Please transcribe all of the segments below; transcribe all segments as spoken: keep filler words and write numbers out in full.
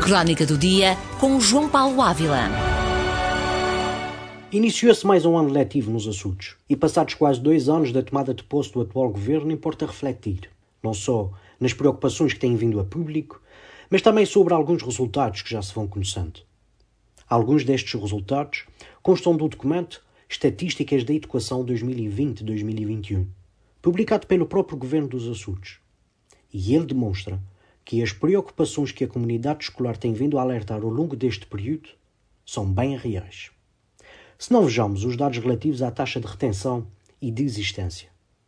Crónica do Dia, com João Paulo Ávila. Iniciou-se mais um ano letivo nos Açores e, passados quase dois anos da tomada de posse do atual governo, importa refletir, não só nas preocupações que têm vindo a público, mas também sobre alguns resultados que já se vão conhecendo. Alguns destes resultados constam do documento Estatísticas da Educação dois mil e vinte a dois mil e vinte e um, publicado pelo próprio governo dos Açores. E ele demonstra que as preocupações que a comunidade escolar tem vindo a alertar ao longo deste período são bem reais. Se não vejamos os dados relativos à taxa de retenção e de existência.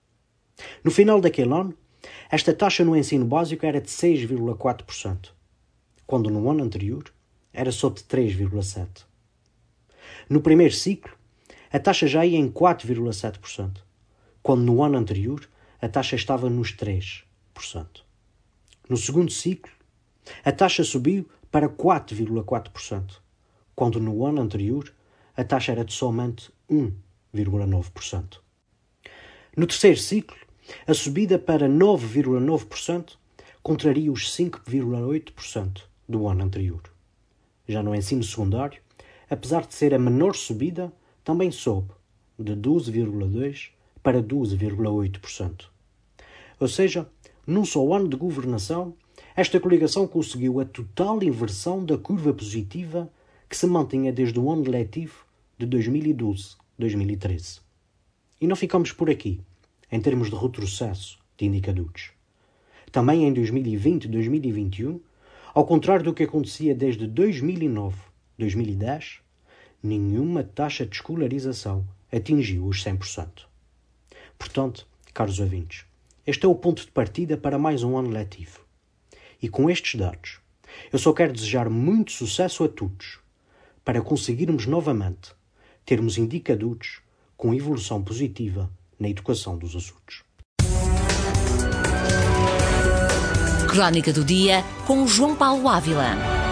No final daquele ano, esta taxa no ensino básico era de seis vírgula quatro por cento, quando no ano anterior era só de três vírgula sete por cento. No primeiro ciclo, a taxa já ia em quatro vírgula sete por cento, quando no ano anterior a taxa estava nos três por cento. No segundo ciclo, a taxa subiu para quatro vírgula quatro por cento, quando no ano anterior a taxa era de somente um vírgula nove por cento. No terceiro ciclo, a subida para nove vírgula nove por cento contraria os cinco vírgula oito por cento do ano anterior. Já no ensino secundário, apesar de ser a menor subida, também sobe de doze vírgula dois por cento para doze vírgula oito por cento. Ou seja, num só ano de governação, esta coligação conseguiu a total inversão da curva positiva que se mantinha desde o ano letivo de dois mil e doze a dois mil e treze. E não ficamos por aqui, em termos de retrocesso de indicadores. Também em dois mil e vinte a dois mil e vinte e um, ao contrário do que acontecia desde dois mil e nove a dois mil e dez, nenhuma taxa de escolarização atingiu os cem por cento. Portanto, caros ouvintes, este é o ponto de partida para mais um ano letivo. E com estes dados, eu só quero desejar muito sucesso a todos, para conseguirmos novamente termos indicadores com evolução positiva na educação dos Açores. Crónica do Dia, com João Paulo Ávila.